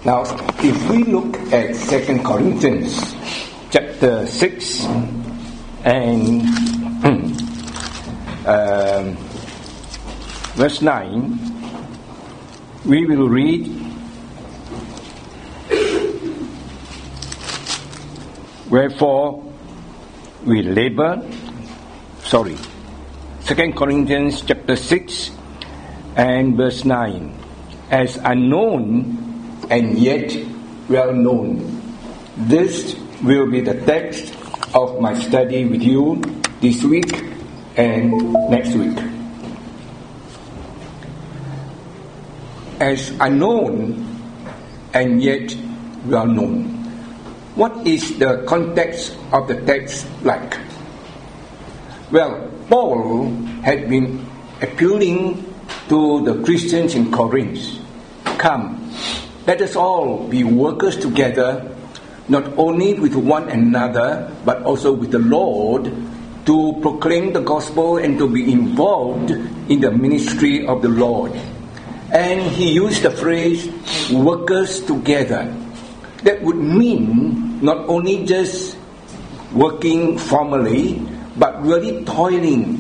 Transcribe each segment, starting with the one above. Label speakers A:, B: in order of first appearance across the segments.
A: Now, if we look at 2 Corinthians chapter 6 and verse 9, we will read, wherefore we labor, 2 Corinthians chapter 6 and verse 9, as unknown and yet well known. This will be the text of my study with you this week and next week. As unknown and yet well known. What is the context of the text like? Well, Paul had been appealing to the Christians in Corinth. Come, let us all be workers together, not only with one another, but also with the Lord, to proclaim the gospel and to be involved in the ministry of the Lord. And he used the phrase, workers together. That would mean not only just working formally, but really toiling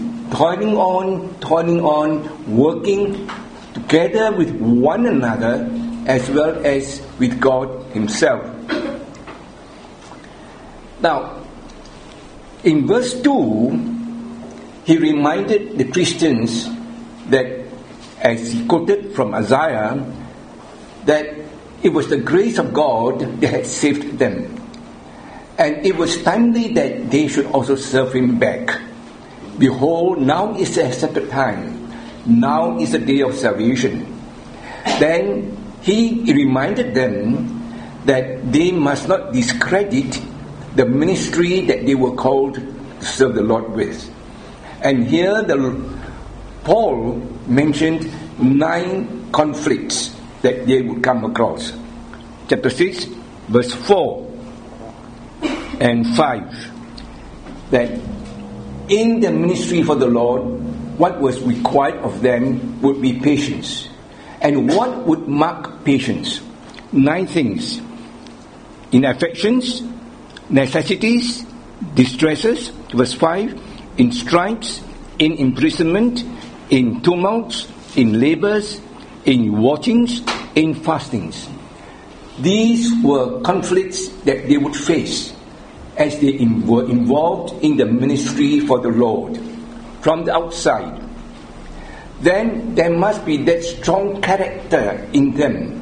A: on, working together with one another as well as with God himself. Now, in verse 2, he reminded the Christians that, as he quoted from Isaiah, that it was the grace of God that had saved them. And it was timely that they should also serve him back. Behold, now is the accepted time. Now is the day of salvation. Then he reminded them that they must not discredit the ministry that they were called to serve the Lord with. And here Paul mentioned 9 conflicts that they would come across. Chapter 6, verse 4 and 5. That in the ministry for the Lord, what was required of them would be patience. And what would mark patience? 9 things. In affections, necessities, distresses, verse 5, in stripes, in imprisonment, in tumults, in labors, in watchings, in fastings. These were conflicts that they would face as they were involved in the ministry for the Lord from the outside. Then there must be that strong character in them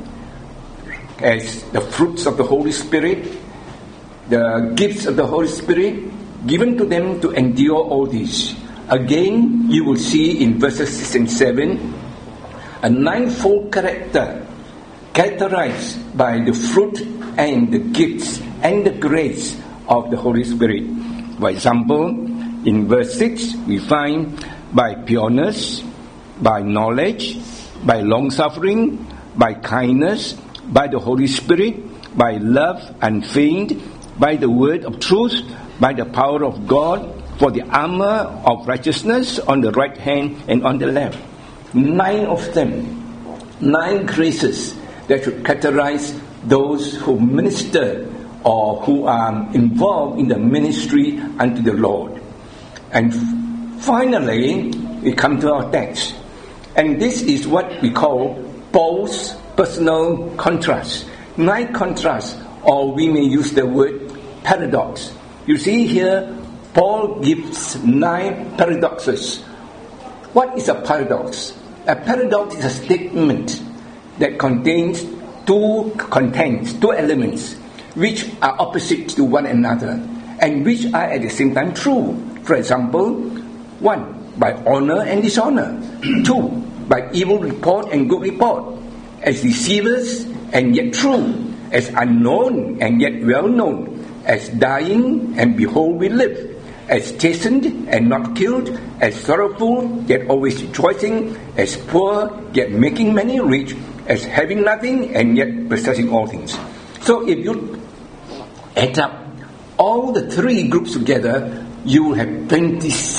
A: as the fruits of the Holy Spirit, the gifts of the Holy Spirit given to them to endure all this. Again, you will see in verses 6 and 7 a 9-fold character characterized by the fruit and the gifts and the grace of the Holy Spirit. For example, in verse 6 we find by pureness, by knowledge, by long-suffering, by kindness, by the Holy Spirit, by love unfeigned, by the word of truth, by the power of God, for the armor of righteousness on the right hand and on the left. 9 of them, 9 graces that should characterize those who minister or who are involved in the ministry unto the Lord. And finally, we come to our text. And this is what we call Paul's personal contrast. 9 contrasts, or we may use the word paradox. You see here, Paul gives 9 paradoxes. What is a paradox? A paradox is a statement that contains two elements which are opposite to one another and which are at the same time true. For example, 1, by honor and dishonor. 2, by evil report and good report. As deceivers and yet true. As unknown and yet well known. As dying and behold we live. As chastened and not killed. As sorrowful yet always rejoicing. As poor yet making many rich. As having nothing and yet possessing all things. So if you add up all the 3 groups together, you will have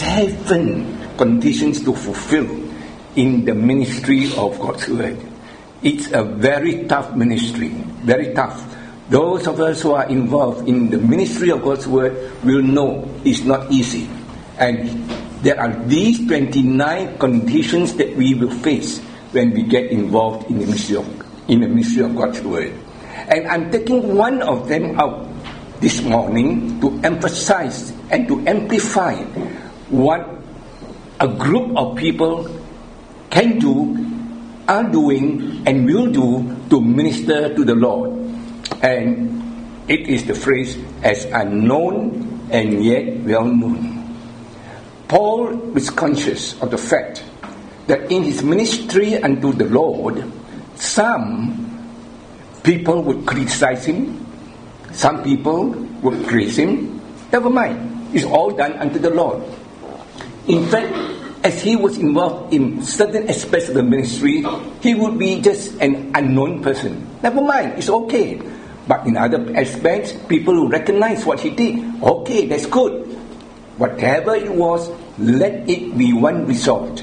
A: 27 conditions to fulfill in the ministry of God's word. it's a very tough ministry, very tough. Those of us who are involved in the ministry of God's Word will know it's not easy. And there are these 29 conditions that we will face when we get involved in the ministry of God's Word. And I'm taking one of them out this morning to emphasize and to amplify what a group of people can do, are doing, and will do to minister to the Lord. And it is the phrase, as unknown and yet well known. Paul was conscious of the fact that in his ministry unto the Lord, some people would criticize him, some people would praise him. Never mind, it's all done unto the Lord. In fact, as he was involved in certain aspects of the ministry, he would be just an unknown person. Never mind, it's okay. But in other aspects, people will recognize what he did. Okay, that's good. Whatever it was, let it be one resolved.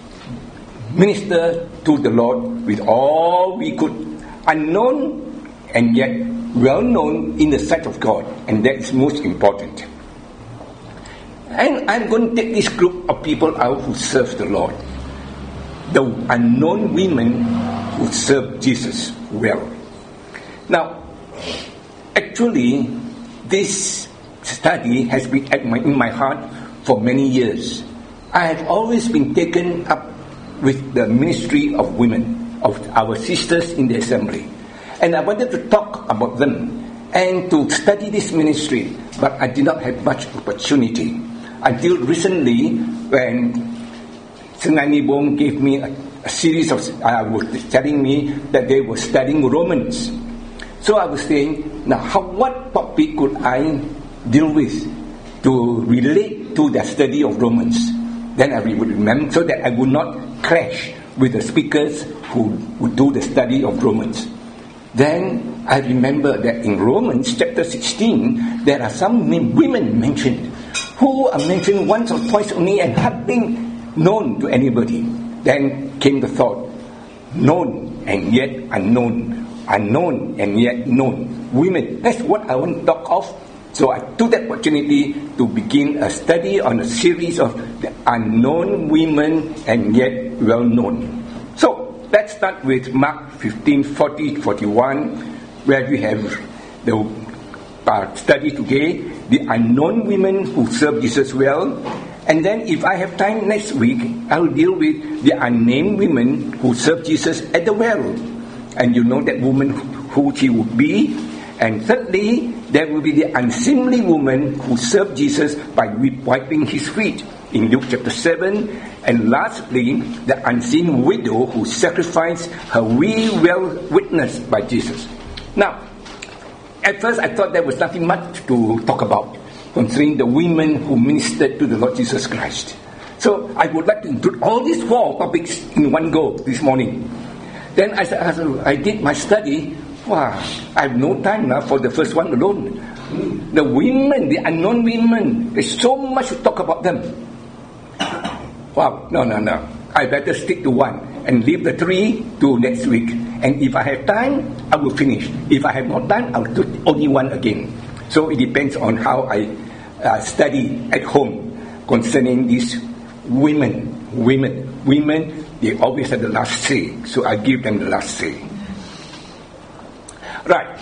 A: Minister to the Lord with all we could, unknown and yet well known in the sight of God. And that is most important. And I'm going to take this group of people out who serve the Lord. The unknown women who serve Jesus well. Now, actually, this study has been in my heart for many years. I have always been taken up with the ministry of women, of our sisters in the assembly. And I wanted to talk about them and to study this ministry, but I did not have much opportunity. Until recently, when Senani Bong gave me a series of, was telling me that they were studying Romans. So I was saying, now what topic could I deal with to relate to the study of Romans? Then I would remember, so that I would not clash with the speakers who would do the study of Romans. Then I remember that in Romans chapter 16, there are some women mentioned, who are mentioned once or twice only and have been known to anybody. Then came the thought, known and yet unknown, unknown and yet known. Women, that's what I want to talk of. So I took that opportunity to begin a study on a series of the unknown women and yet well known. So let's start with Mark 15, 40, 41, where we have the study today, the unknown women who serve Jesus well. And then if I have time next week, I will deal with the unnamed women who serve Jesus at the well. And you know that woman who she would be. And thirdly, there will be the unseemly woman who served Jesus by wiping his feet in Luke chapter 7. And lastly, the unseen widow who sacrificed her well witnessed by Jesus. Now, at first I thought there was nothing much to talk about concerning the women who ministered to the Lord Jesus Christ. So I would like to include all these 4 topics in one go this morning. Then as I did my study, wow, I have no time now for the first one alone. The women, the unknown women, there's so much to talk about them. Wow, no. I better stick to one and leave the 3 to next week. And if I have time, I will finish. If I have not time, I will do only one again. So it depends on how I study at home concerning these women. Women, they always have the last say. So I give them the last say. Right.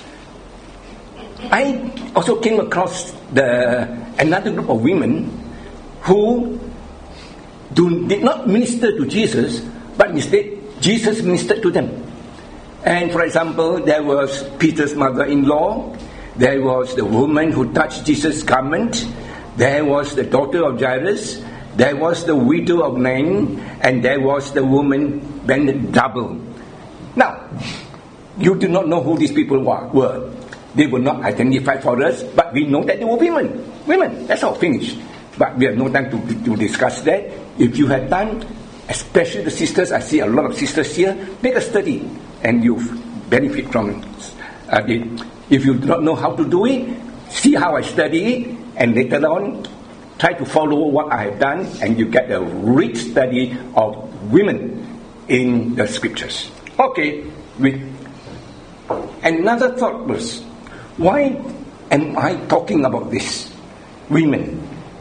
A: I also came across another group of women who did not minister to Jesus, but instead Jesus ministered to them. And for example, there was Peter's mother-in-law, there was the woman who touched Jesus' garment, there was the daughter of Jairus, there was the widow of Nain, and there was the woman bent double. Now, you do not know who these people were. They were not identified for us, but we know that they were women. Women, that's all, finished. But we have no time to discuss that. If you have time, especially the sisters, I see a lot of sisters here, make a study and you benefit from it. If you do not know how to do it, see how I study it, and later on, try to follow what I have done, and you get a rich study of women in the scriptures. Okay, with another thought was, why am I talking about this? Women.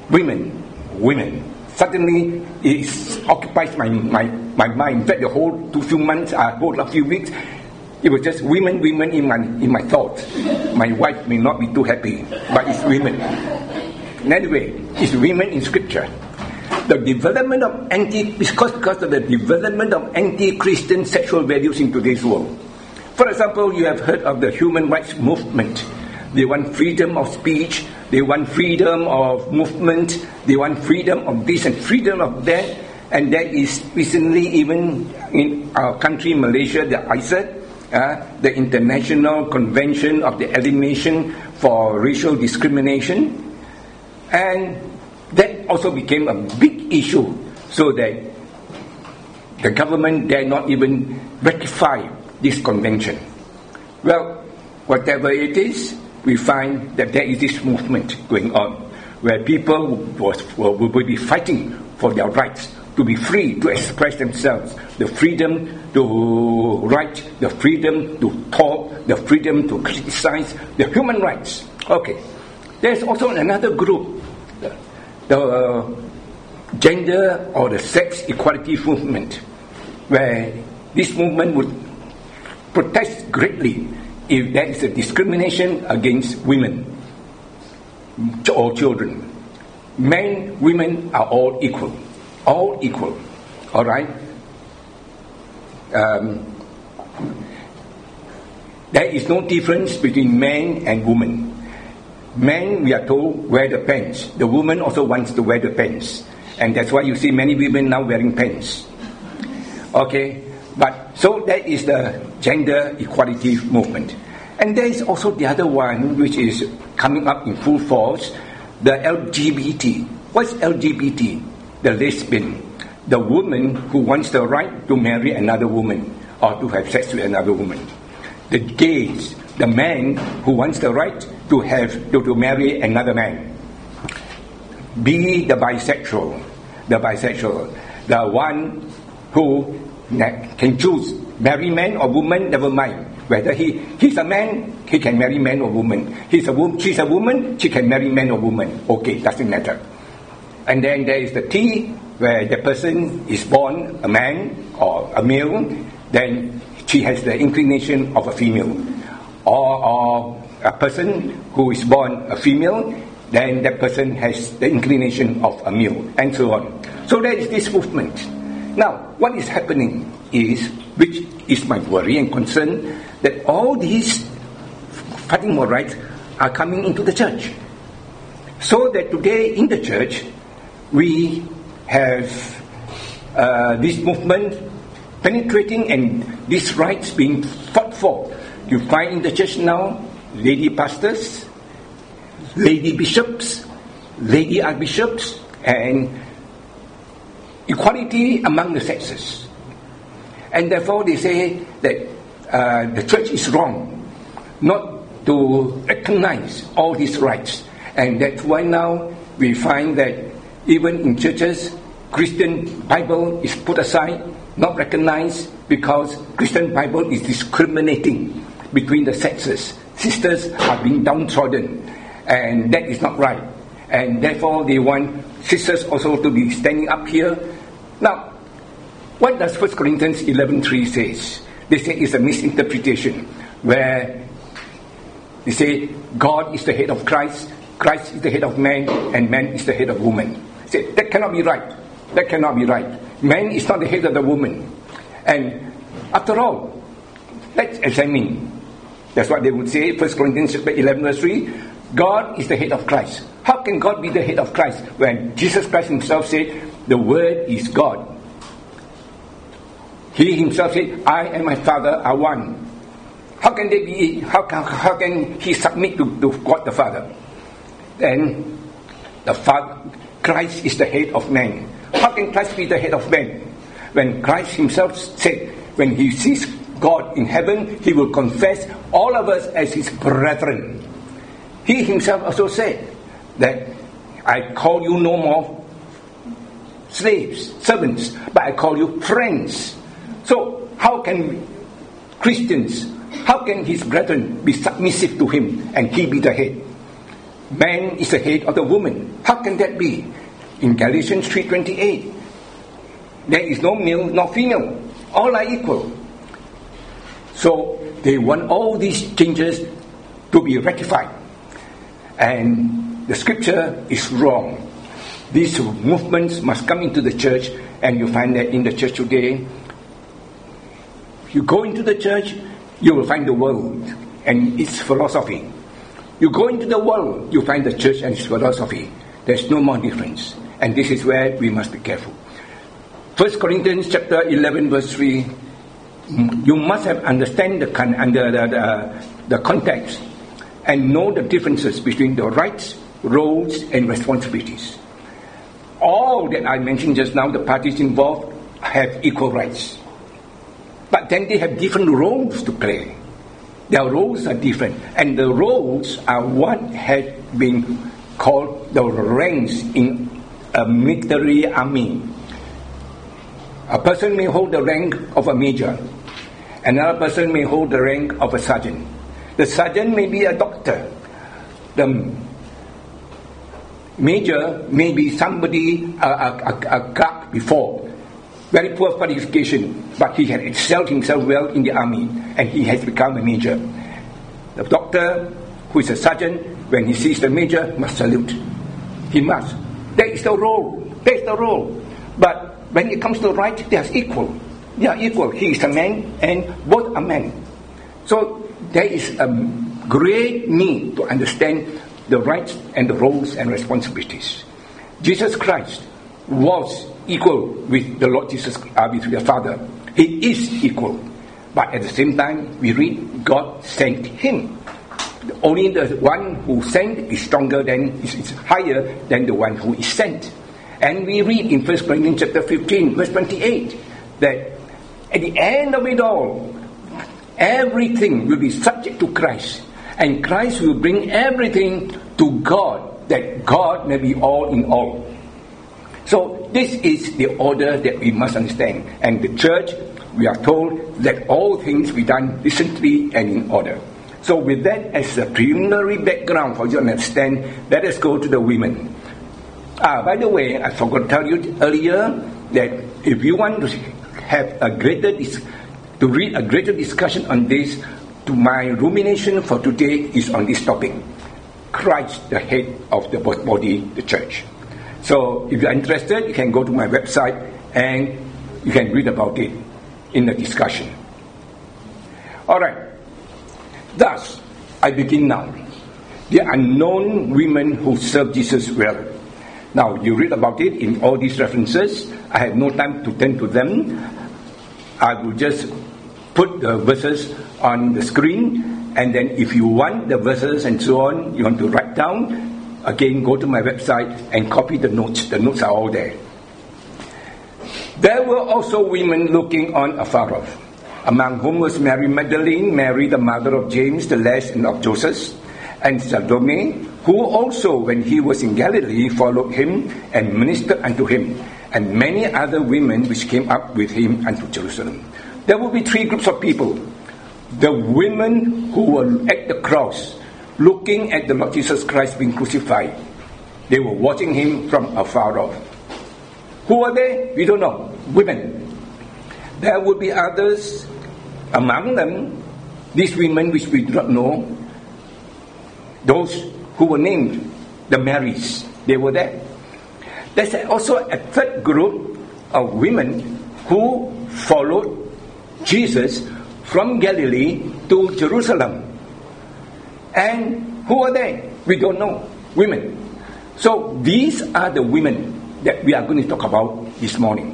A: Suddenly, it occupies my mind. In fact, the whole few weeks, it was just women in my thoughts. My wife may not be too happy, but it's women. Anyway, it's women in Scripture. The development of because of the development of anti-Christian sexual values in today's world. For example, you have heard of the human rights movement. They want freedom of speech, they want freedom of movement, they want freedom of this and freedom of that. And that is recently, even in our country, Malaysia, the ISAT, the International Convention of the Elimination for Racial Discrimination. And that also became a big issue, so that the government dare not even ratify this convention. Well, whatever it is, we find that there is this movement going on, where people will be fighting for their rights to be free to express themselves, the freedom to write, the freedom to talk, the freedom to criticize, the human rights. Okay, there's also another group, the gender or the sex equality movement, where this movement would protest greatly if there is a discrimination against women or children. Men, women are all equal. All equal. Alright? There is no difference between men and women. Men, we are told, wear the pants. The woman also wants to wear the pants. And that's why you see many women now wearing pants. Okay? But so that is the gender equality movement. And there is also the other one which is coming up in full force, the LGBT. What's LGBT? The lesbian. The woman who wants the right to marry another woman or to have sex with another woman. The gays, the man who wants the right to marry another man. B, the bisexual. The one who can choose marry man or woman, never mind. Whether he's a man, he can marry man or woman. She's a woman, she can marry man or woman. Okay, doesn't matter. And then there is the T, where the person is born a man or a male, then she has the inclination of a female. Or a person who is born a female, then that person has the inclination of a male, and so on. So there is this movement. Now, what is happening is, which is my worry and concern, that all these fighting for rights are coming into the church. So that today in the church, we have this movement penetrating and these rights being fought for. You find in the church now, lady pastors, lady bishops, lady archbishops, and equality among the sexes. And therefore they say that the church is wrong not to recognize all these rights. And that's why now we find that even in churches, Christian Bible is put aside, not recognized, because Christian Bible is discriminating between the sexes. Sisters are being downtrodden, and that is not right. And therefore they want sisters also to be standing up here. Now, what does 1 Corinthians 11:3 says? They say it's a misinterpretation, where they say God is the head of Christ, Christ is the head of man, and man is the head of woman. They say, that cannot be right. That cannot be right. Man is not the head of the woman. And after all, let's examine. That's what they would say, 1 Corinthians 11:3. God is the head of Christ. How can God be the head of Christ when Jesus Christ himself said, the Word is God? He himself said, I and my Father are one. How can they be? How can he submit to God the Father? Then the Father, Christ is the head of man. How can Christ be the head of man? When Christ himself said, when he sees God in heaven, he will confess all of us as his brethren. He himself also said that I call you no more servants, but I call you friends. So how can Christians, how can his brethren be submissive to him and he be the head? Man is the head of the woman. How can that be? In Galatians 3:28, there is no male nor female. All are equal. So they want all these changes to be rectified. And the scripture is wrong. These movements must come into the church, and you find that in the church today. You go into the church, you will find the world and its philosophy. You go into the world, you find the church and its philosophy. There's no more difference. And this is where we must be careful. 1 Corinthians chapter 11 verse 3, you must have understand the context and know the differences between the rights, roles, and responsibilities. All that I mentioned just now, the parties involved have equal rights. But then they have different roles to play. Their roles are different. And the roles are what has been called the ranks in a military army. A person may hold the rank of a major. Another person may hold the rank of a sergeant. The sergeant may be a doctor. The major may be somebody, a clerk before. Very poor qualification, but he had excelled himself well in the army, and he has become a major. The doctor, who is a sergeant, when he sees the major, must salute. He must. That is the role. That is the role. But when it comes to right, they are equal. They are equal. He is a man, and both are men. So there is a great need to understand the rights and the roles and responsibilities. Jesus Christ was equal with the Lord Jesus, with the Father. He is equal. But at the same time, we read, God sent him. Only the one who sent is stronger than, is higher than the one who is sent. And we read in 1 Corinthians chapter 15, verse 28, that at the end of it all, everything will be subject to Christ. And Christ will bring everything to God, that God may be all in all. So this is the order that we must understand. And the church, we are told, that all things be done decently and in order. So with that as a preliminary background for you to understand, let us go to the women. By the way, I forgot to tell you earlier that if you want to have a greater to read a greater discussion on this, to my rumination for today is on this topic: Christ, the head of the body, the church. So if you are interested, you can go to my website and you can read about it in the discussion. Alright. Thus, I begin now. The unknown women who serve Jesus well. Now, you read about it in all these references. I have no time to turn to them. I will just put the verses on the screen, and then if you want the verses and so on, you want to write down, again, go to my website and copy the notes. The notes are all there. There were also women looking on afar off, among whom was Mary Magdalene, Mary the mother of James the Less and of Joseph, and Salome, who also, when he was in Galilee, followed him and ministered unto him, and many other women which came up with him unto Jerusalem. There will be three groups of people. The women who were at the cross, looking at the Lord Jesus Christ being crucified. They were watching him from afar off. Who are they? We don't know. Women. There would be others among them, these women which we do not know, those who were named, the Marys. They were there. There's also a third group of women who followed Jesus from Galilee to Jerusalem. And who are they? We don't know. Women. So these are the women that we are going to talk about this morning.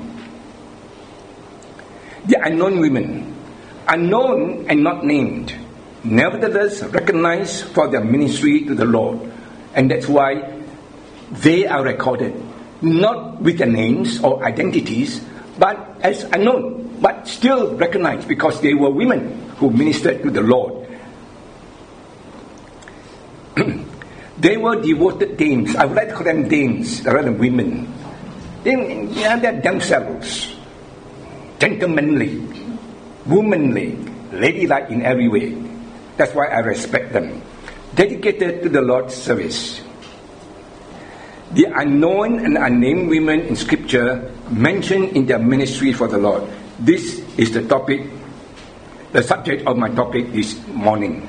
A: The unknown women. Unknown and not named. Nevertheless recognized for their ministry to the Lord. And that's why they are recorded. Not with their names or identities, but as unknown. But still recognized because they were women who ministered to the Lord. They were devoted dames. I would like to call them dames rather than women. They're themselves. Gentlemanly. Womanly. ladylike in every way. That's why I respect them. Dedicated to the Lord's service. The unknown and unnamed women in Scripture mentioned in their ministry for the Lord. This is the subject of my topic this morning.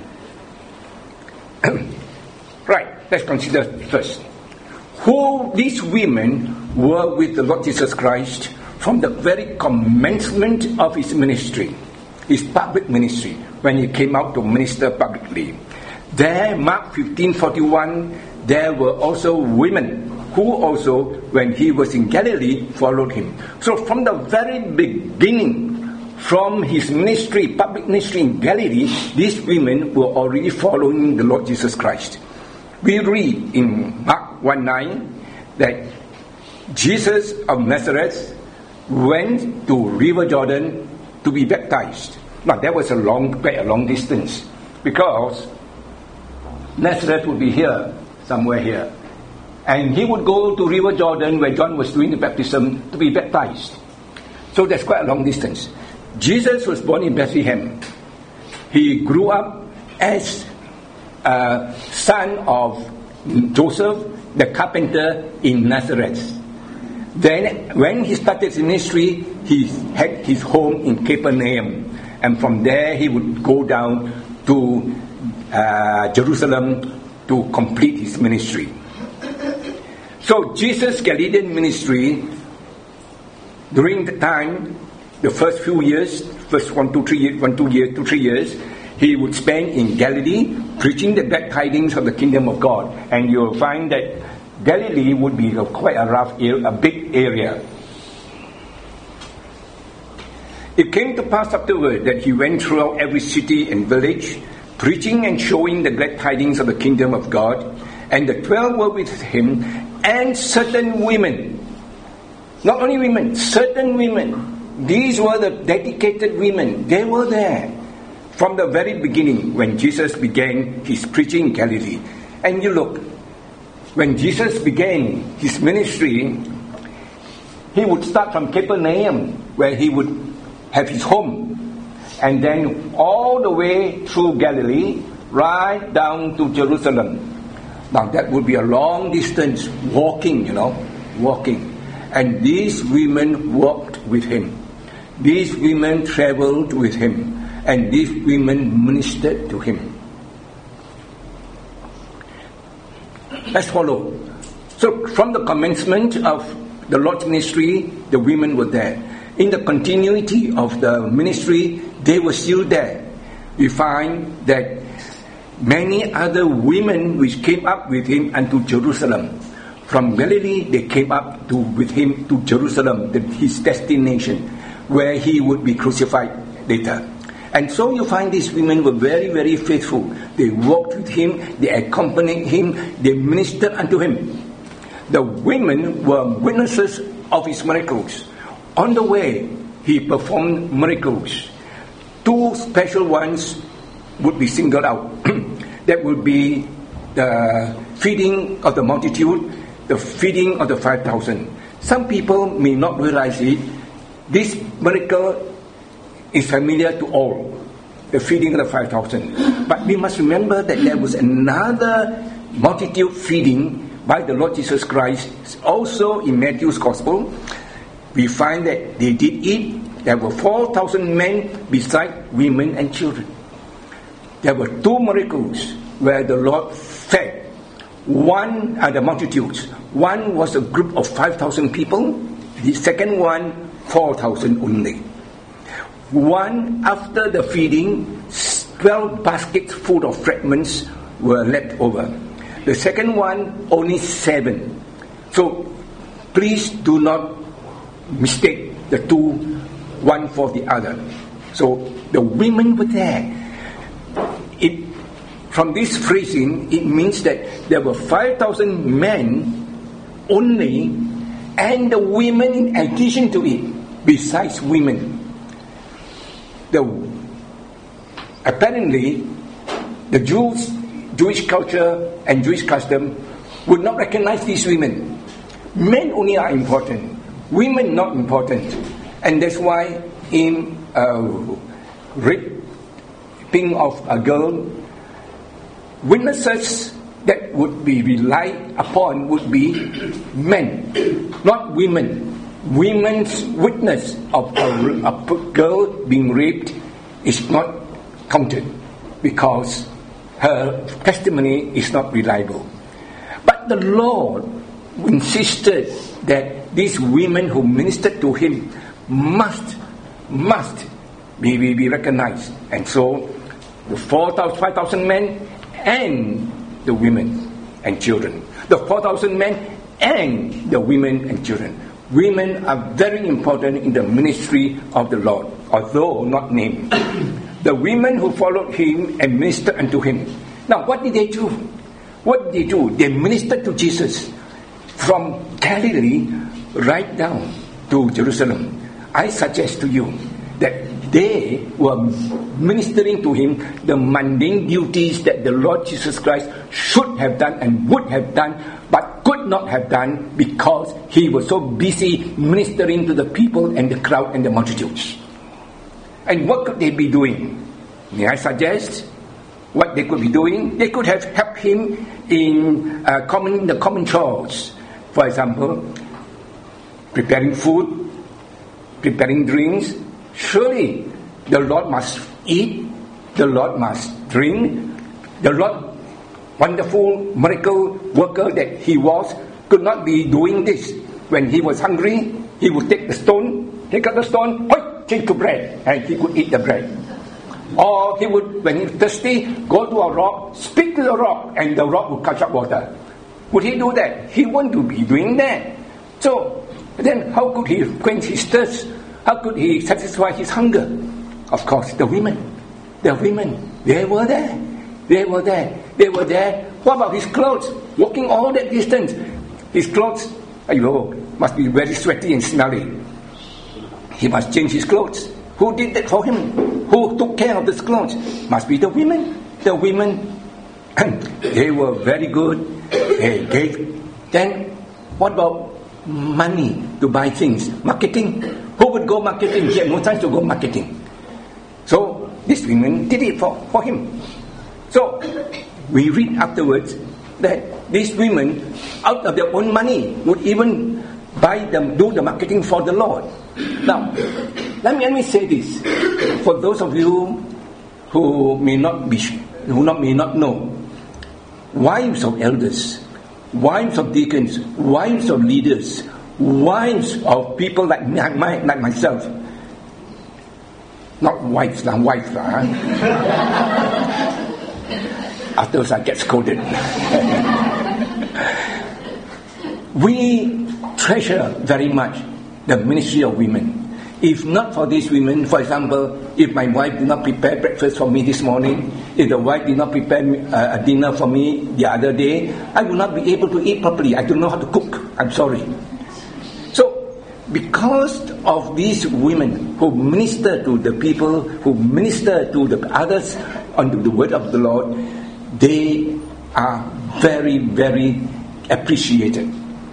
A: Right, let's consider first who these women were with the Lord Jesus Christ from the very commencement of his ministry, his public ministry, when he came out to minister publicly. There, Mark 15:41, there were also women who also, when he was in Galilee, followed him. So from the very beginning, from his ministry, public ministry in Galilee, these women were already following the Lord Jesus Christ. We read in Mark 1:9 that Jesus of Nazareth went to River Jordan to be baptized. Now that was quite a long distance, because Nazareth would be here, somewhere here. And he would go to River Jordan where John was doing the baptism to be baptized. So that's quite a long distance. Jesus was born in Bethlehem. He grew up as a son of Joseph, the carpenter in Nazareth. Then when he started his ministry, he had his home in Capernaum. And from there he would go down to Jerusalem to complete his ministry. So Jesus' Galilean ministry, during the time, the first few years, first 2-3 years, he would spend in Galilee preaching the glad tidings of the kingdom of God. And you'll find that Galilee would be quite a big area. It came to pass afterward that he went throughout every city and village, preaching and showing the glad tidings of the kingdom of God. And the 12 were with him, and certain women. Not only women, certain women. These were the dedicated women. They were there from the very beginning when Jesus began his preaching in Galilee. And you look, when Jesus began his ministry, he would start from Capernaum, where he would have his home, and then all the way through Galilee, right down to Jerusalem. Now that would be a long distance walking. And these women walked with him. These women traveled with him. And these women ministered to him. Let's follow. So from the commencement of the Lord's ministry, the women were there. In the continuity of the ministry, they were still there. We find that many other women which came up with him unto Jerusalem. From Galilee, they came up with him to Jerusalem, his destination, where he would be crucified later. And so you find these women were very, very faithful. They walked with him, they accompanied him, they ministered unto him. The women were witnesses of his miracles. On the way, he performed miracles. Two special ones would be singled out. That would be the feeding of the multitude, the feeding of the 5,000. Some people may not realize it. This miracle is familiar to all, the feeding of the 5,000. But we must remember that there was another multitude feeding by the Lord Jesus Christ, also in Matthew's Gospel. We find that they did eat. There were 4,000 men beside women and children. There were two miracles where the Lord fed the multitudes. One was a group of 5,000 people. The second one, 4,000 only. One, after the feeding, 12 baskets full of fragments were left over. The second one, only 7. So please do not mistake the two, one for the other. So the women were there. From this phrasing, it means that there were 5,000 men only, and the women in addition to it, besides women. Apparently, the Jewish culture and Jewish custom would not recognize these women. Men only are important, women not important. And that's why in raping of a girl, witnesses that would be relied upon would be men, not women. Women's witness of a girl being raped is not counted because her testimony is not reliable. But the Lord insisted that these women who ministered to him must be recognized. And so the 5,000 men and the women and children. The 4,000 men and the women and children. Women are very important in the ministry of the Lord, although not named. The women who followed him and ministered unto him. Now, what did they do? What did they do? They ministered to Jesus from Galilee right down to Jerusalem. I suggest to you that they were ministering to him the mundane duties that the Lord Jesus Christ should have done and would have done, but could not have done because he was so busy ministering to the people and the crowd and the multitudes. And what could they be doing? May I suggest what they could be doing? They could have helped him in the common chores. For example, preparing food, preparing drinks. Surely the Lord must eat, the Lord must drink. The Lord, wonderful miracle worker that he was, could not be doing this. When he was hungry, he would take out the stone, change to bread, and he could eat the bread. Or he would, when he was thirsty, go to a rock, speak to the rock, and the rock would catch up water. Would he do that? He wouldn't be doing that. So, then how could he quench his thirst? How could he satisfy his hunger? Of course, the women, they were there. They were there. What about his clothes? Walking all that distance. His clothes, must be very sweaty and smelly. He must change his clothes. Who did that for him? Who took care of his clothes? Must be the women. The women, they were very good. They gave. Then, what about money to buy things? Marketing. Who would go marketing? He had no time to go marketing. So, these women did it for him. So, we read afterwards that these women, out of their own money, would even do the marketing for the Lord. Now, let me say this. For those of you who may not know, wives of elders, wives of deacons, wives of leaders, wives of people like myself, not wives, afterwards I get scolded. We treasure very much the ministry of women. If not for these women, for example, if my wife did not prepare breakfast for me this morning, if the wife did not prepare a dinner for me the other day, I will not be able to eat properly. I don't know how to cook. I'm sorry. So, because of these women who minister to the people, who minister to the others on the word of the Lord, they are very, very appreciated.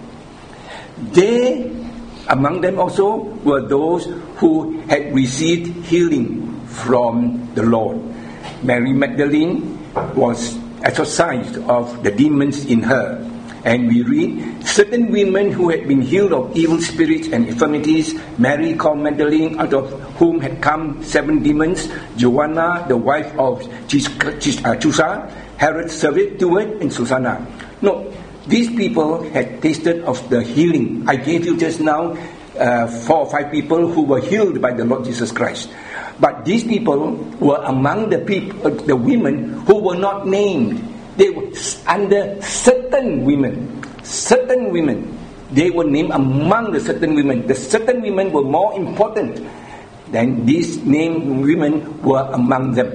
A: Among them also were those who had received healing from the Lord. Mary Magdalene was exorcised of the demons in her. And we read, certain women who had been healed of evil spirits and infirmities, Mary called Magdalene, out of whom had come 7 demons, Joanna, the wife of Chusa, Herod's steward, and Susanna. No, these people had tasted of the healing. I gave you just now 4 or 5 people who were healed by the Lord Jesus Christ. But these people were among the women who were not named. They were under certain women. Certain women. They were named among the certain women. The certain women were more important than these named women were among them.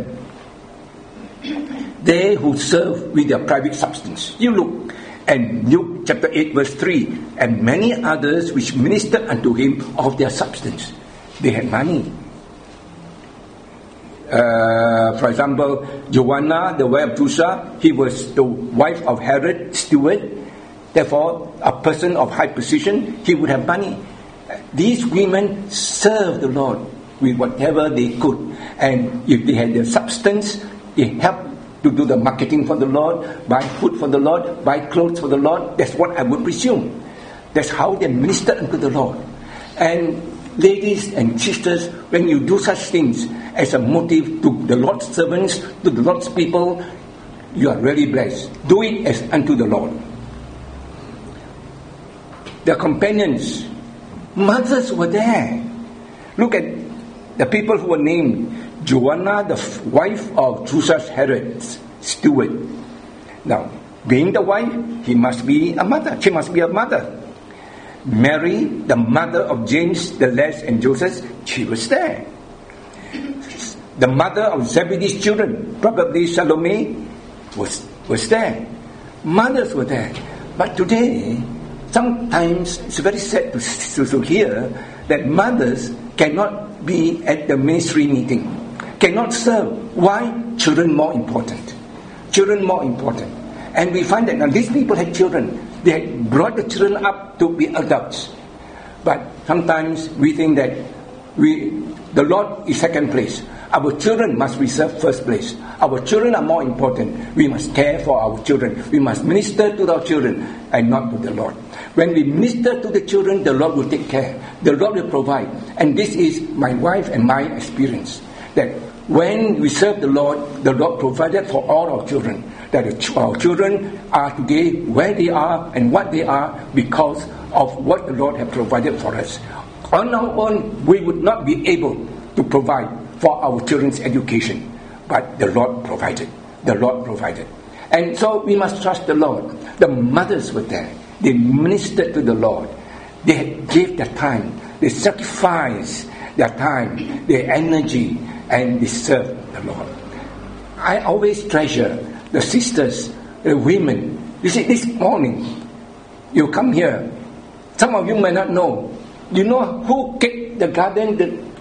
A: They who serve with their private substance. You look, and Luke chapter 8 verse 3, and many others which ministered unto him of their substance. They had money. For example, Joanna, the wife of Chusa, he was the wife of Herod, steward. Therefore, a person of high position, he would have money. These women served the Lord. with whatever they could. And if they had the substance, they helped to do the marketing for the Lord, buy food for the Lord, buy clothes for the Lord. That's what I would presume. That's how they ministered unto the Lord. And ladies and sisters, when you do such things as a motive to the Lord's servants, to the Lord's people, you are really blessed. Do it as unto the Lord. Their companions, mothers were there. Look at the people who were named. Joanna, the wife of Drusus Herod's steward. Now, being the wife, he must be a mother. She must be a mother. Mary, the mother of James, the less, and Joseph, she was there. The mother of Zebedee's children, probably Salome, was there. Mothers were there. But today, sometimes it's very sad to hear that mothers cannot be at the ministry meeting, cannot serve. Why? Children more important. Children more important. And we find that now these people had children. They had brought the children up to be adults. But sometimes we think that the Lord is second place. Our children must be served first place. Our children are more important. We must care for our children. We must minister to our children and not to the Lord. When we minister to the children, the Lord will take care. The Lord will provide. And this is my wife and my experience. That when we serve the Lord provided for all our children. That our children are today where they are and what they are because of what the Lord has provided for us. On our own, we would not be able to provide for our children's education. But the Lord provided. The Lord provided. And so we must trust the Lord. The mothers were there. They ministered to the Lord. They gave their time. They sacrificed their time, their energy, and they served the Lord. I always treasure the sisters, the women. You see, this morning, you come here. Some of you may not know. You know who kept the garden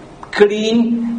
A: clean,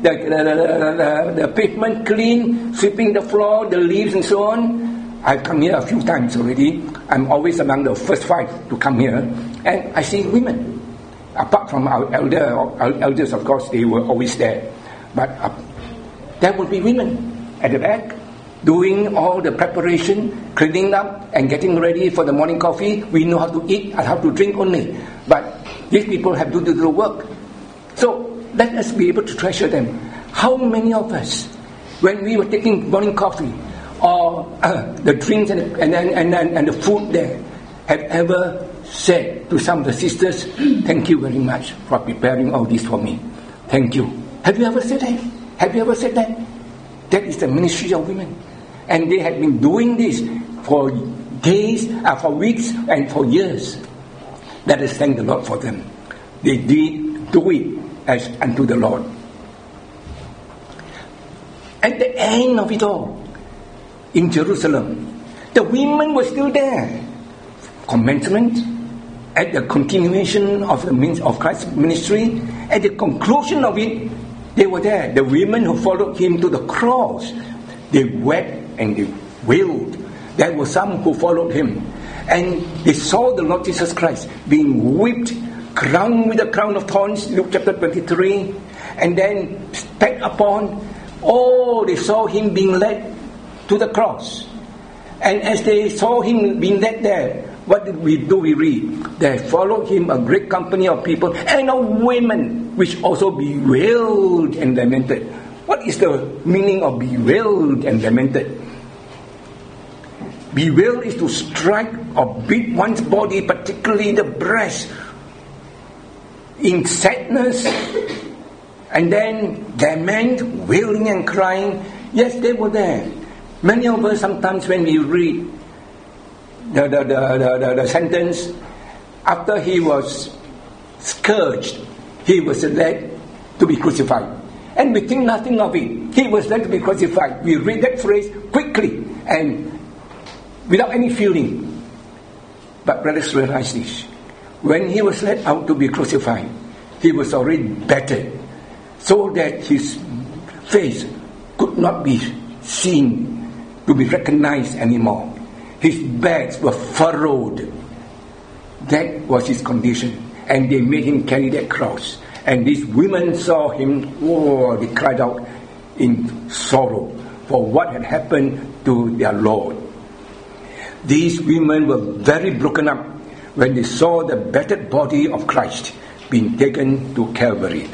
A: the pavement clean, sweeping the floor, the leaves and so on? I've come here a few times already. I'm always among the first 5 to come here. And I see women. Apart from our elders, of course, they were always there. But there will be women at the back, doing all the preparation, cleaning up and getting ready for the morning coffee. We know how to eat and how to drink only. But these people have to do the work. So let us be able to treasure them. How many of us, when we were taking morning coffee or the drinks and the food there, have ever said to some of the sisters, "Thank you very much for preparing all this for me. Thank you." Have you ever said that? Have you ever said that? That is the ministry of women. And they have been doing this for days, for weeks, and for years. Let us thank the Lord for them. They did do it as unto the Lord. At the end of it all, in Jerusalem, the women were still there. Commencement, at the continuation of Christ's ministry, at the conclusion of it, they were there. The women who followed him to the cross, they wept and they wailed. There were some who followed him, and they saw the Lord Jesus Christ being whipped, crowned with a crown of thorns, Luke chapter 23, and then spat upon. Oh, they saw him being led to the cross. And as they saw him being led there, what did we do? We read, there followed him a great company of people and of women, which also bewailed and lamented. What is the meaning of bewailed and lamented? Bewail is to strike or beat one's body, particularly the breast, in sadness, and then lament, wailing and crying. Yes, they were there. Many of us sometimes when we read the sentence, after he was scourged, he was led to be crucified. And we think nothing of it. He was led to be crucified. We read that phrase quickly and without any feeling. But let us realize this. When he was led out to be crucified, he was already battered, so that his face could not be seen to be recognized anymore. His bags were furrowed. That was his condition. And they made him carry that cross. And these women saw him, they cried out in sorrow for what had happened to their Lord. These women were very broken up when they saw the battered body of Christ being taken to Calvary.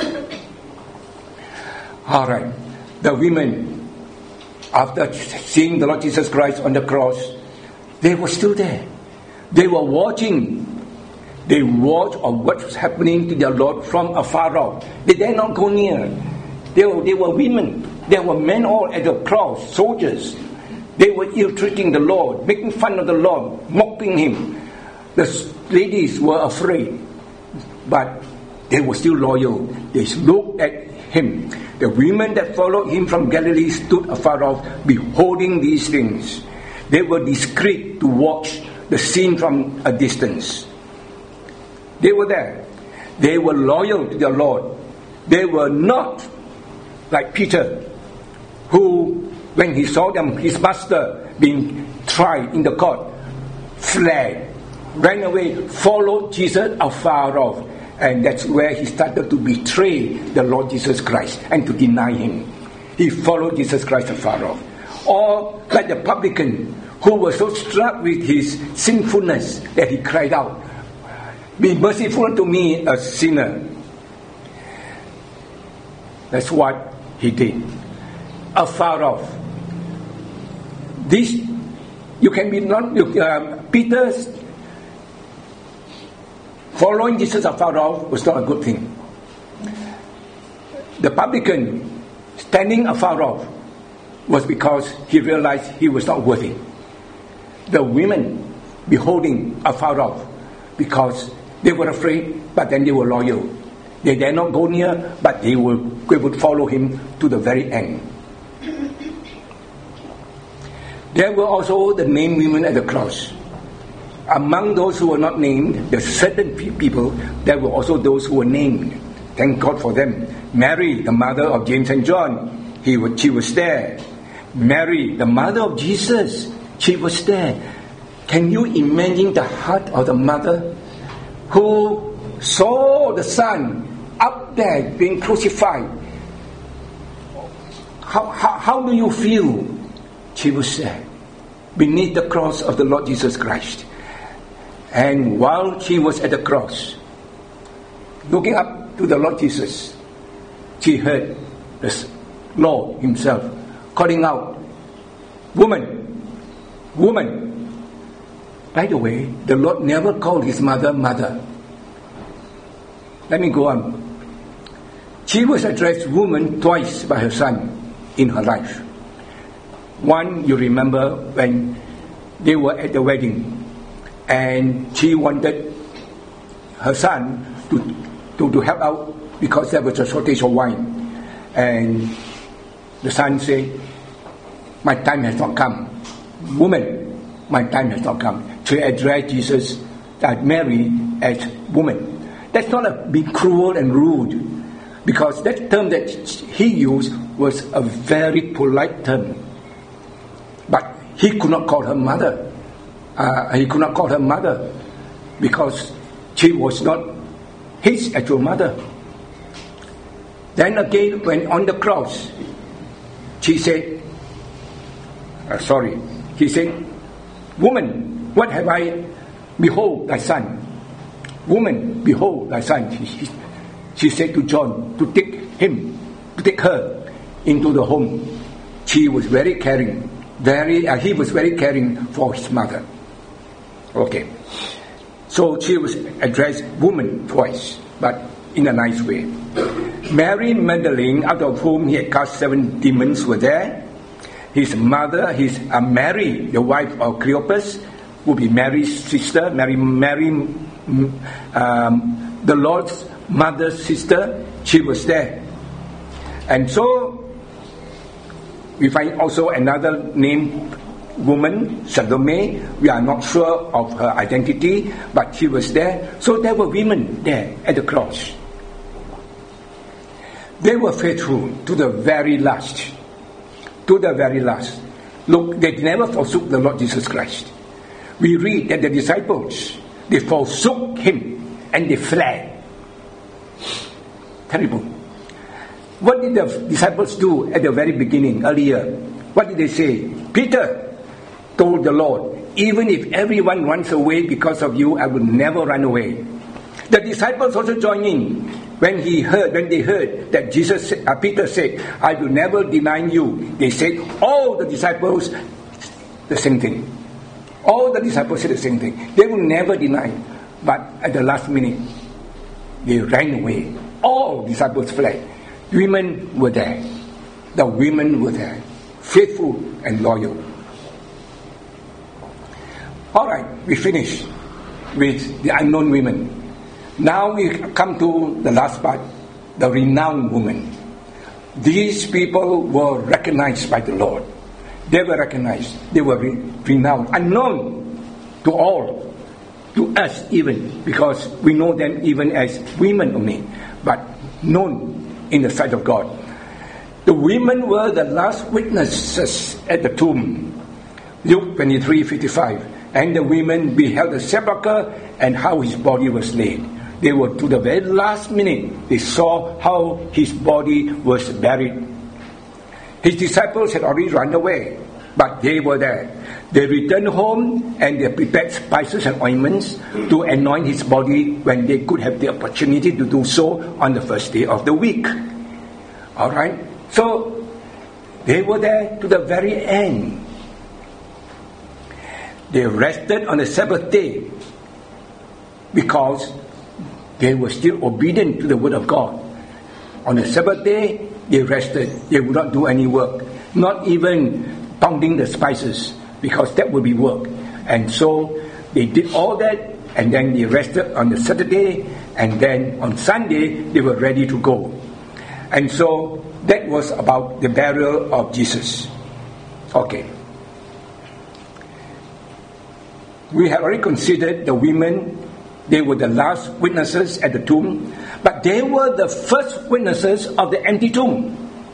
A: All right, the women, after seeing the Lord Jesus Christ on the cross, they were still there. They were watching. They watched of what was happening to their Lord from afar off. They dare not go near. They were women. There were men all at the cross, soldiers. They were ill-treating the Lord, making fun of the Lord, mocking him. The ladies were afraid, but they were still loyal. They looked at him. The women that followed him from Galilee stood afar off, beholding these things. They were discreet to watch the scene from a distance. They were there. They were loyal to their Lord. They were not like Peter, who, when he saw his master being tried in the court, fled, ran away, followed Jesus afar off. And that's where he started to betray the Lord Jesus Christ and to deny him. He followed Jesus Christ afar off. Or like the publican, who was so struck with his sinfulness that he cried out, "Be merciful to me, a sinner." That's what he did. Afar off. This, you can be not, Peter's following Jesus afar off was not a good thing. The publican standing afar off was because he realized he was not worthy. The women beholding afar off because they were afraid, but then they were loyal. They dare not go near, but they would follow him to the very end. There were also the named women at the cross. Among those who were not named, there were certain people, there were also those who were named. Thank God for them. Mary, the mother of James and John, she was there. Mary, the mother of Jesus, she was there. Can you imagine the heart of the mother who saw the son up there being crucified? How do you feel? She was there beneath the cross of the Lord Jesus Christ. And while she was at the cross, looking up to the Lord Jesus, she heard the Lord himself calling out, "Woman, woman." By the way, the Lord never called his mother, mother. Let me go on. She was addressed woman twice by her son in her life. One, you remember when they were at the wedding, and she wanted her son to help out because there was a shortage of wine. And the son said, "My time has not come. Woman, my time has not come." To address Jesus, Mary, as woman. That's not being cruel and rude, because that term that he used was a very polite term. But he could not call her mother. He could not call her mother because she was not his actual mother. Then again, when on the cross, he said, "Woman, what have I? Behold thy son." "Woman, behold thy son." She said to John to take her into the home. She was very caring. He was very caring for his mother. Okay. So she was addressed woman twice, but in a nice way. Mary Magdalene, out of whom he had cast 7 demons, were there. His mother, Mary, the wife of Cleopas, would be Mary's sister. Mary, the Lord's mother's sister, she was there. And so we find also another named woman, Salome. We are not sure of her identity, but she was there. So there were women there at the cross. They were faithful to the very last. To the very last. Look, they never forsook the Lord Jesus Christ. We read that the disciples, they forsook him and they fled. terrible. What did the disciples do at the very beginning, earlier? What did they say? Peter told the Lord, even if everyone runs away because of you, I will never run away. The disciples also joined in when they heard that Peter said, I will never deny you. They said, all the disciples, the same thing. All the disciples said the same thing. They will never deny. But at the last minute, they ran away. All disciples fled. Women were there. The women were there. Faithful and loyal. Alright, we finish with the unknown women. Now we come to the last part, the renowned woman. These people were recognized by the Lord. They were recognized. They were renowned. Unknown to all. To us even. Because we know them even as women only. But known in the sight of God. The women were the last witnesses at the tomb. Luke 23:55. And the women beheld the sepulchre and how his body was laid. They were to the very last minute. They saw how his body was buried. His disciples had already run away, but they were there. They returned home and they prepared spices and ointments to anoint his body when they could have the opportunity to do so on the first day of the week. Alright? So, they were there to the very end. They rested on the Sabbath day because they were still obedient to the word of God. On the Sabbath day, they rested. They would not do any work. Not even pounding the spices, because that would be work. And so, they did all that, and then they rested on the Saturday, and then on Sunday, they were ready to go. And so, that was about the burial of Jesus. Okay. We have already considered the women. They were the last witnesses at the tomb, but they were the first witnesses of the empty tomb.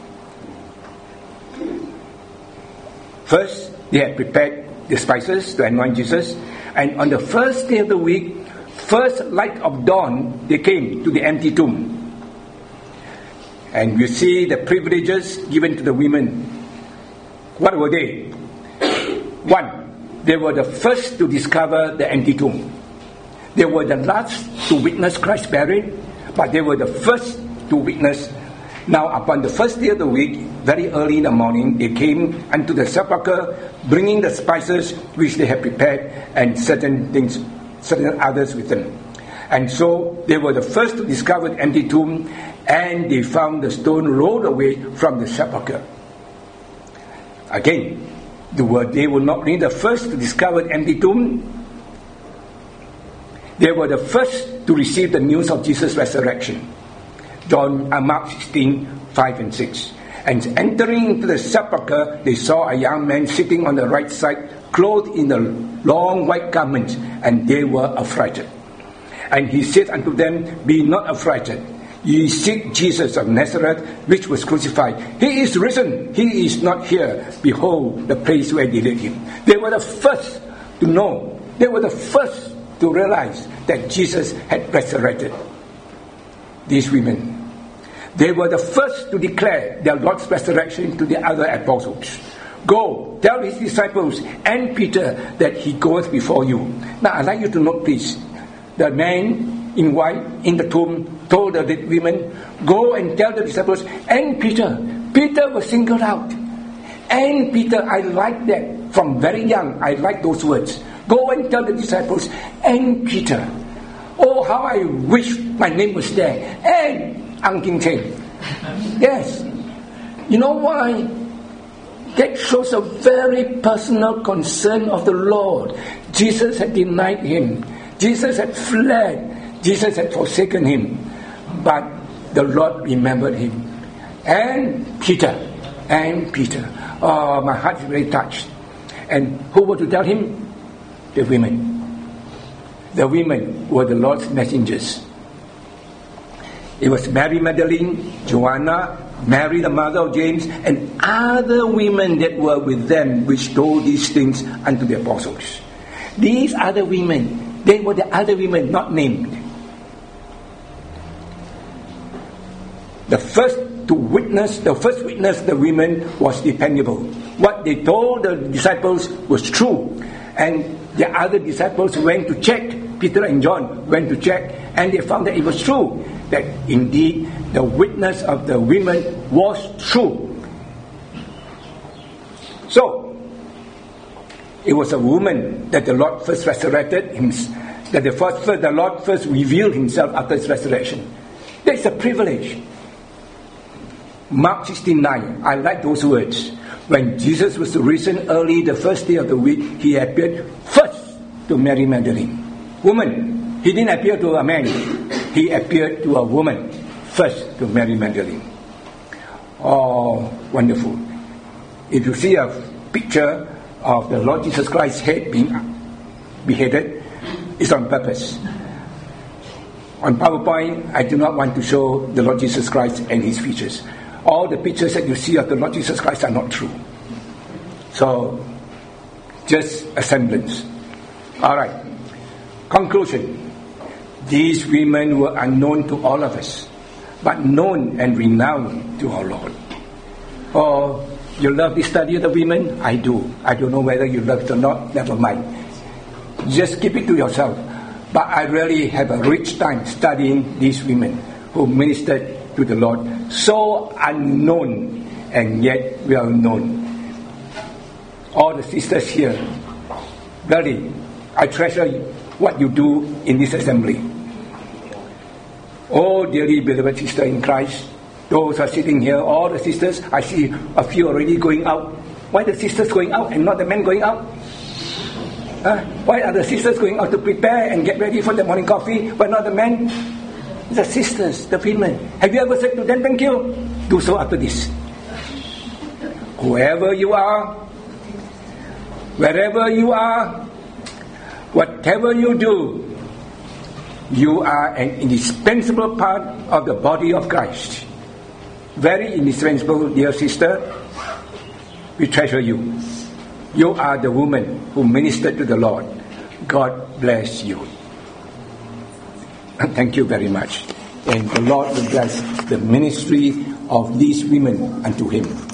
A: First, they had prepared the spices to anoint Jesus, and on the first day of the week, first light of dawn, they came to the empty tomb. And you see the privileges given to the women. What were they? One, they were the first to discover the empty tomb. They were the last to witness Christ buried, but they were the first to witness. Now, upon the first day of the week, very early in the morning, they came unto the sepulchre, bringing the spices which they had prepared, and certain others with them. And so, they were the first to discover the empty tomb, and they found the stone rolled away from the sepulchre. Again, they were not only the first to discover the empty tomb, they were the first to receive the news of Jesus' resurrection. Mark 16:5-6. And entering into the sepulchre, they saw a young man sitting on the right side, clothed in a long white garment, and they were affrighted. And he said unto them, Be not affrighted. Ye seek Jesus of Nazareth, which was crucified. He is risen. He is not here. Behold, the place where they laid him. They were the first to know. They were the first to realize that Jesus had resurrected. These women. They were the first to declare their Lord's resurrection to the other apostles. Go, tell his disciples and Peter that he goeth before you. Now, I'd like you to note, please. The man in white in the tomb told the women, go and tell the disciples and Peter. Peter was singled out. And Peter, I like that. From very young, I like those words. Go and tell the disciples and Peter. Oh, how I wish my name was there. And Ang King Cheng. Yes. You know why? That shows a very personal concern of the Lord. Jesus had denied him. Jesus had fled. Jesus had forsaken him. But the Lord remembered him. And Peter. And Peter. Oh, my heart is very touched. And who were to tell him? The women. The women were the Lord's messengers. It was Mary Magdalene, Joanna, Mary the mother of James, and other women that were with them, which told these things unto the apostles. These other women, they were the other women not named. The first witness, the women, was dependable. What they told the disciples was true. And the other disciples went to check. Peter and John went to check, and they found that it was true. That indeed the witness of the women was true. So, it was a woman that the Lord first resurrected, that the Lord first revealed himself after his resurrection. That's a privilege. Mark 16:9, I like those words. When Jesus was risen early the first day of the week, he appeared first to Mary Magdalene. Woman. He didn't appear to a man. He appeared to a woman first to Mary Magdalene. Oh, wonderful. If you see a picture of the Lord Jesus Christ's head being beheaded, it's on purpose. On PowerPoint, I do not want to show the Lord Jesus Christ and his features. All the pictures that you see of the Lord Jesus Christ are not true. So, just a semblance. Alright. Conclusion. These women were unknown to all of us, but known and renowned to our Lord. Oh, you love the study of the women? I do. I don't know whether you love it or not. Never mind. Just keep it to yourself. But I really have a rich time studying these women who ministered to the Lord. So unknown and yet well known. All the sisters here, really, I treasure what you do in this assembly. Oh, dearly beloved sister in Christ, those are sitting here, all the sisters, I see a few already going out. Why the sisters going out and not the men going out? Why are the sisters going out to prepare and get ready for the morning coffee, but not the men? The sisters, the women. Have you ever said to them, thank you? Do so after this. Whoever you are, wherever you are, whatever you do, you are an indispensable part of the body of Christ. Very indispensable, dear sister. We treasure you. You are the woman who ministered to the Lord. God bless you. Thank you very much. And the Lord will bless the ministry of these women unto him.